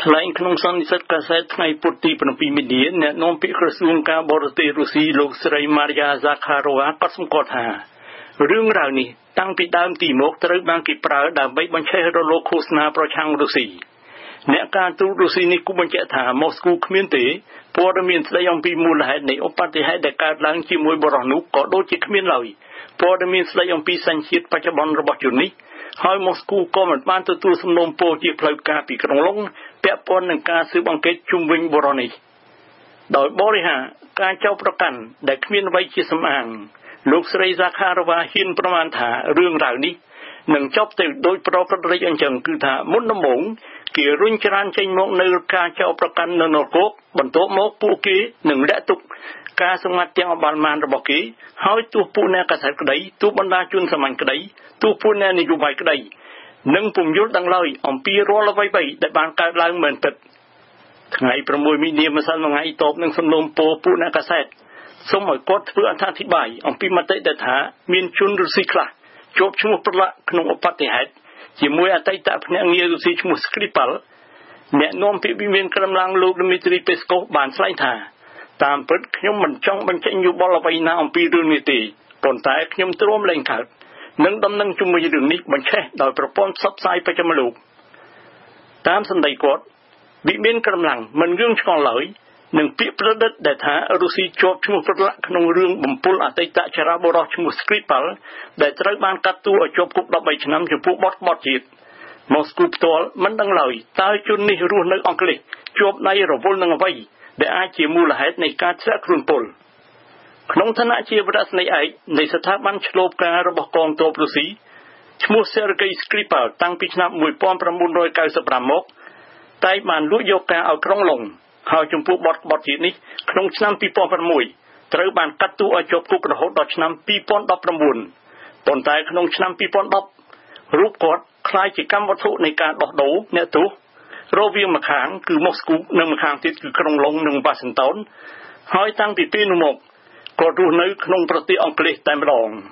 ថ្លែងក្នុងសន្និសីទកាសែតថ្ងៃពុធទី7មីនាអ្នកនាំពាក្យក្រសួងការបរទេសរុស្ស៊ីលោកស្រី Maria Zakharova ក៏សម្គាល់ថារឿងរ៉ាវនេះតាំងពីដើមទីមកត្រូវបានគេប្រើដើម្បីបញ្ឆេះរលកឃោសនាប្រឆាំងរុស្ស៊ីអ្នកការទូតរុស្ស៊ីនេះគូបញ្ជាក់ថាម៉ូស្គូគ្មានទេព័ត៌មានស្ដីអំពីមូលហេតុនៃឧបទ្ទហេតុដែលកើតឡើងជាមួយបរិះនោះក៏ដូចជាគ្មានឡើយព័ត៌មានស្ដីអំពីសញ្ជាតិបច្ចុប្បន្នរបស់ជននេះហើយម៉ូស្គូក៏មិនបានទទួលសំណូមពរជាផ្លូវការពីក្រុងឡុងពាក់ព័ន្ធនឹងការស៊ើបអង្កេតជុំវិញបរិះនេះដោយបរិហាការចោទប្រកាន់ដែលគ្មានអ្វីជាសម្អាងលោកស្រី Zakharova ហ៊ានប្រមាណថារឿងរ៉ាវនេះនឹងចប់ទៅដោយប្រក្រតីអញ្ចឹងគឺថាមុនដំបូងគេរុញច្រានចេញមកនៅការចោទប្រកាន់នៅនគរបន្ទាប់មកពួកគេនឹងលាក់ទុកការសម្ងាត់ទាំងអបាលមានរបស់គេហើយទោះពួកអ្នកកសែតក្តីទោះបណ្ដាជនសាមញ្ញក្តីទោះពួកអ្នកនយោបាយក្តីនឹងពុំយល់ដឹងឡើយអំពីរាល់អ្វីៗដែលបានកើតឡើងមែនពិតថ្ងៃ6មីនាម្សិលមិញតបនឹងសំណូមពរពួកអ្នកកសែតសូមឲ្យគាត់ធ្វើអត្ថាធិប្បាយអំពីមតិដែលថាមានជនរុស្ស៊ីខ្លះជាប់ឈ្មោះប្រឡាក់ក្នុងឧបទ្ទហេតុជាមួយអតីតភ្នាក់ងាររុស្ស៊ីឈ្មោះ Skripal អ្នកនាំពាក្យវិមានក្រមឡាំងលោក Dmitry Peskov បានថ្លែងថាតាមពិតខ្ញុំមិនចង់បញ្ចេញយោបល់អ្វីណាអំពីរឿងនេះទេប៉ុន្តែខ្ញុំទ្រាំលែងកើតនឹងដំណឹងជំនួយរឿងនេះបញ្ឆេះដោយប្រព័ន្ធផ្សព្វផ្សាយបច្ចុប្បន្នលោកតាមសម្ដីគាត់វិមានក្រមឡាំងមិនរឿងឆ្ងល់ឡើយនឹងពាក្យប្រឌិតដែលថារុស្ស៊ីជាប់ឈ្មោះប្រឡាក់ក្នុងរឿងបំពុលអតីតចរាបរោះឈ្មោះ Skripal ដែលត្រូវបានកាត់ទោសឲ្យជាប់គុក13ឆ្នាំចំពោះបទក្បត់ជាតិម៉ូស្គូផ្ទាល់មិនដឹងឡើយតើជននេះរស់នៅអង់គ្លេសជាប់ដៃរវល់នឹងអ្វីដែលអាចជាមូលហេតុនៃការធ្លាក់ខ្លួនពលក្នុងឋានៈជាប្រធានឯកនៃស្ថាប័នឆ្លូបការរបស់កងទ័ពរុស្ស៊ីឈ្មោះ Sergei Skripal តាំងពីឆ្នាំ1995មកតែបានលួចយកការឲ្យក្រុងឡុងហើយចំពោះបទក្បត់ជាតិនេះក្នុងឆ្នាំ2006ត្រូវបានកាត់ទោសឲ្យជាប់គុករហូតដល់ឆ្នាំ2019ប៉ុន្តែក្នុងឆ្នាំ2010រូបគាត់ក្លាយជាកម្មវត្ថុនៃការដោះដូរអ្នកទោសរវាងម្ខាងគឺម៉ូស្គូនិងម្ខាងទៀតគឺក្រុងឡុងនិងវ៉ាស៊ីនតោនហើយតាំងពីពេលនោះមកគាត់រស់នៅក្នុងប្រទេសអង់គ្លេសតែម្ដង